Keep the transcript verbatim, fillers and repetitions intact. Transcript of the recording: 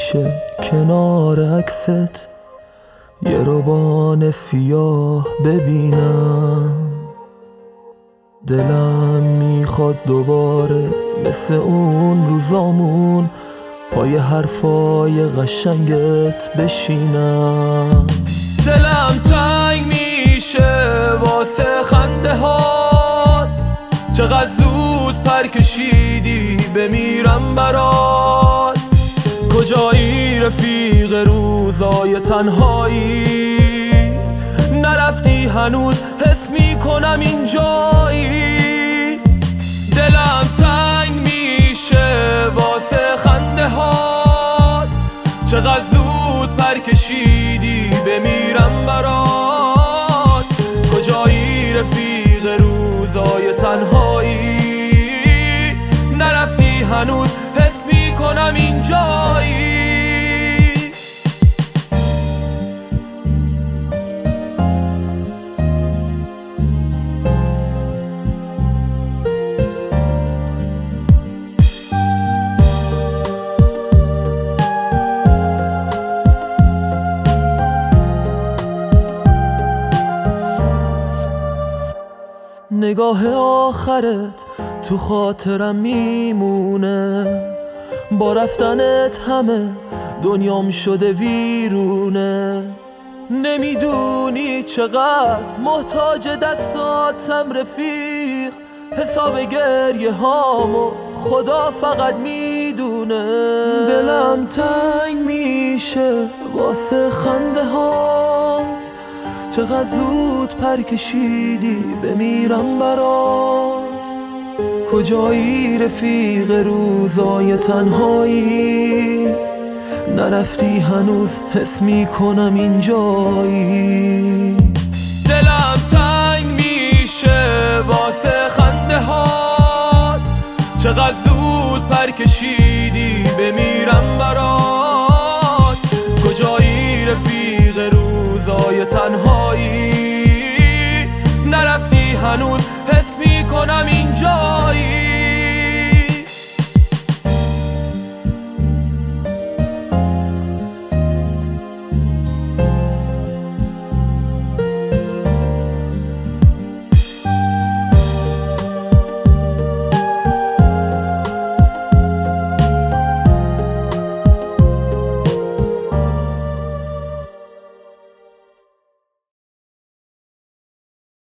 میشه کنار عکست یه روبان سیاه ببینم. دلم میخواد دوباره مثل اون روزامون پای حرفای قشنگت بشینم. دلم تنگ میشه واسه خنده هات، چقدر زود پر کشیدی بمیرم برات. کجایی رفیق روزای تنهایی، نرفتی هنوز حس میکنم اینجایی. دلم تنگ میشه واسه خنده هات، چقدر زود پر کشیدی بمیرم برات. کجایی رفیق روزای تنهایی، نرفتی هنوز حس میکنم اینجایی. نگاه آخرت تو خاطرم میمونه، با رفتنت همه دنیام شده ویرونه. نمیدونی چقدر محتاج دستاتم رفیق، حساب گریه هامو خدا فقط میدونه. دلم تنگ میشه واسه خنده هات، چقدر زود پر کشیدی بمیرم برات. کجایی رفیق روزای تنهایی، نرفتی هنوز حس میکنم اینجایی. دلم تنگ میشه واسه خنده هات، چقدر زود پر کشیدی بمیرم برات.